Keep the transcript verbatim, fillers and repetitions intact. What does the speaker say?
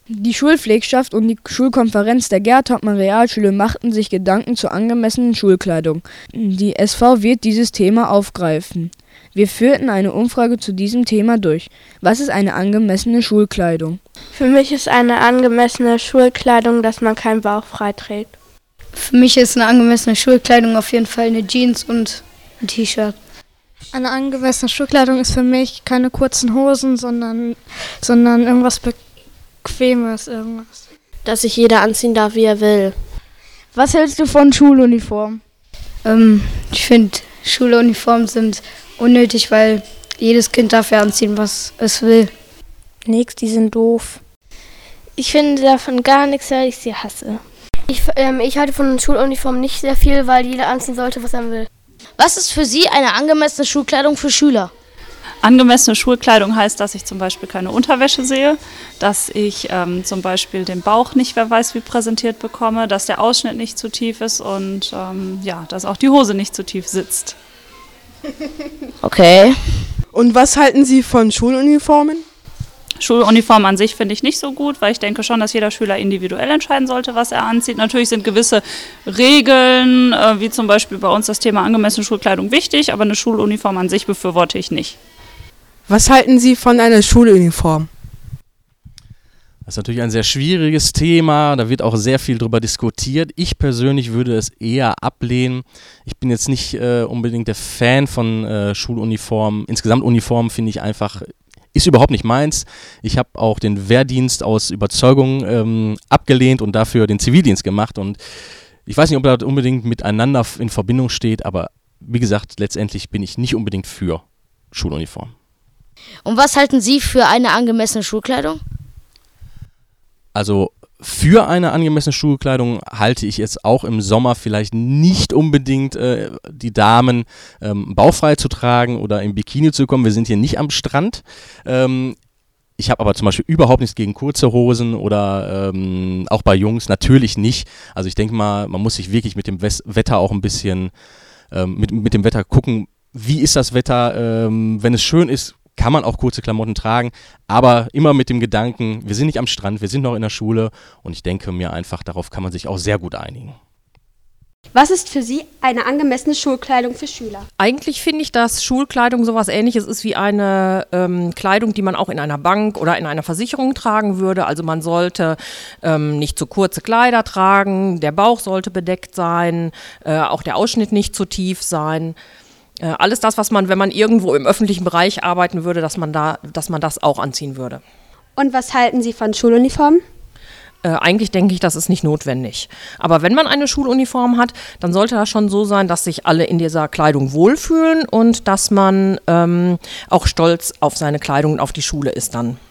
Die Schulpflegschaft und die Schulkonferenz der Gerd-Hauptmann Realschule machten sich Gedanken zur angemessenen Schulkleidung. Die S V wird dieses Thema aufgreifen. Wir führten eine Umfrage zu diesem Thema durch. Was ist eine angemessene Schulkleidung? Für mich ist eine angemessene Schulkleidung, dass man keinen Bauch frei trägt. Für mich ist eine angemessene Schulkleidung auf jeden Fall eine Jeans und ein T-Shirt. Eine angemessene Schulkleidung ist für mich keine kurzen Hosen, sondern, sondern irgendwas Bequemes, irgendwas. Dass sich jeder anziehen darf, wie er will. Was hältst du von Schuluniform? Ähm, ich finde, Schuluniformen sind unnötig, weil jedes Kind darf ja anziehen, was es will. Nix, die sind doof. Ich finde davon gar nichts, weil ich sie hasse. Ich, ähm, ich halte von Schuluniformen nicht sehr viel, weil jeder anziehen sollte, was er will. Was ist für Sie eine angemessene Schulkleidung für Schüler? Angemessene Schulkleidung heißt, dass ich zum Beispiel keine Unterwäsche sehe, dass ich ähm, zum Beispiel den Bauch nicht, wer weiß wie, präsentiert bekomme, dass der Ausschnitt nicht zu tief ist und ähm, ja, dass auch die Hose nicht zu tief sitzt. Okay. Und was halten Sie von Schuluniformen? Schuluniform an sich finde ich nicht so gut, weil ich denke schon, dass jeder Schüler individuell entscheiden sollte, was er anzieht. Natürlich sind gewisse Regeln, äh, wie zum Beispiel bei uns das Thema angemessene Schulkleidung wichtig, aber eine Schuluniform an sich befürworte ich nicht. Was halten Sie von einer Schuluniform? Das ist natürlich ein sehr schwieriges Thema, da wird auch sehr viel drüber diskutiert. Ich persönlich würde es eher ablehnen. Ich bin jetzt nicht äh, unbedingt der Fan von äh, Schuluniformen. Insgesamt Uniformen finde ich einfach, ist überhaupt nicht meins. Ich habe auch den Wehrdienst aus Überzeugung ähm, abgelehnt und dafür den Zivildienst gemacht. Und ich weiß nicht, ob das unbedingt miteinander in Verbindung steht, aber wie gesagt, letztendlich bin ich nicht unbedingt für Schuluniform. Und was halten Sie für eine angemessene Schulkleidung? Also für eine angemessene Schulkleidung halte ich jetzt auch im Sommer vielleicht nicht unbedingt äh, die Damen ähm, bauchfrei zu tragen oder im Bikini zu kommen. Wir sind hier nicht am Strand. Ähm, ich habe aber zum Beispiel überhaupt nichts gegen kurze Hosen oder ähm, auch bei Jungs natürlich nicht. Also ich denke mal, man muss sich wirklich mit dem Wes- Wetter auch ein bisschen, ähm, mit, mit dem Wetter gucken, wie ist das Wetter, ähm, wenn es schön ist, kann man auch kurze Klamotten tragen, aber immer mit dem Gedanken, wir sind nicht am Strand, wir sind noch in der Schule und ich denke mir einfach, darauf kann man sich auch sehr gut einigen. Was ist für Sie eine angemessene Schulkleidung für Schüler? Eigentlich finde ich, dass Schulkleidung sowas Ähnliches ist wie eine ähm, Kleidung, die man auch in einer Bank oder in einer Versicherung tragen würde. Also man sollte ähm, nicht zu kurze Kleider tragen, der Bauch sollte bedeckt sein, äh, auch der Ausschnitt nicht zu tief sein. Äh, alles das, was man, wenn man irgendwo im öffentlichen Bereich arbeiten würde, dass man da, dass man das auch anziehen würde. Und was halten Sie von Schuluniformen? Äh, eigentlich denke ich, das ist nicht notwendig. Aber wenn man eine Schuluniform hat, dann sollte das schon so sein, dass sich alle in dieser Kleidung wohlfühlen und dass man ähm, auch stolz auf seine Kleidung und auf die Schule ist dann.